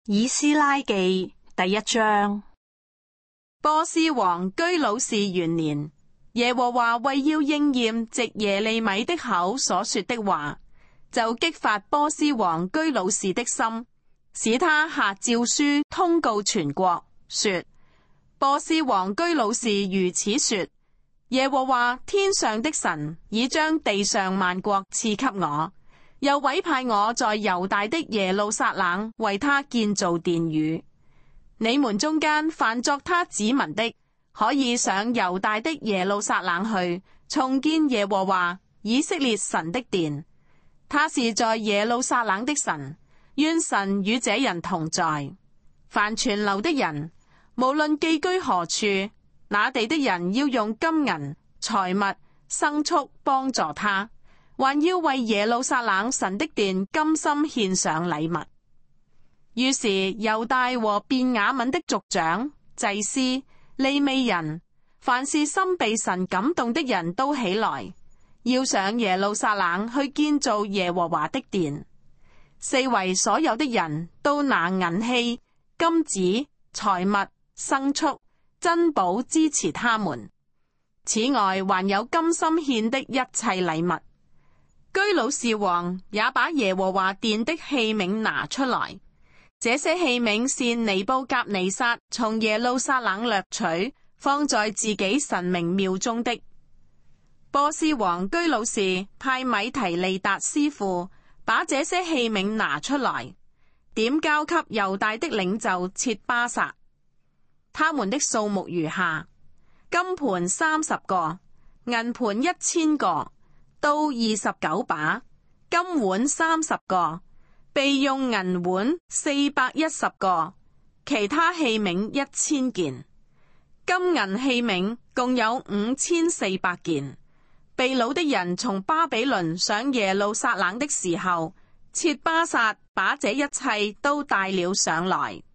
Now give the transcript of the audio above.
以斯拉記第一章。波斯王居魯士元年，耶和華為要應驗藉耶利米的口所說的話，就激發波斯王居魯士的心，使他下詔書通告全國，說：波斯王居魯士如此說，耶和華天上的神已將地上萬國賜給我，又委派我在猶大的耶路撒冷為他建造殿宇。你們中間凡作他子民的，可以上猶大的耶路撒冷去，重建耶和華以色列神的殿。他是在耶路撒冷的神，願神與這人同在。凡存留的人，無論寄居何處，那地的人要用金銀、財物、牲畜幫助他，還要為耶路撒冷神的殿甘心獻上禮物。於是猶大和便雅憫的族長、祭司、利未人，凡是心被神感動的人都起來，要上耶路撒冷去建造耶和華的殿。四圍所有的人都拿銀器、金子、財物、牲畜、珍寶支持他們。此外，還有甘心獻的一切禮物。居魯士王也把耶和華殿的器皿拿出來。這些器皿是尼布甲尼撒從耶路撒冷掠取，放在自己神明廟中的。波斯王居魯士派米提利達師傅把這些器皿拿出來，點交給猶大的領袖切巴撒。他們的數目如下：金盤30個，銀盤1000個，刀29把，金碗30個，備用銀碗410個，其他器皿1000件。金銀器皿共有5400件。被擄的人從巴比倫上耶路撒冷的時候，切巴撒把這一切都帶了上來。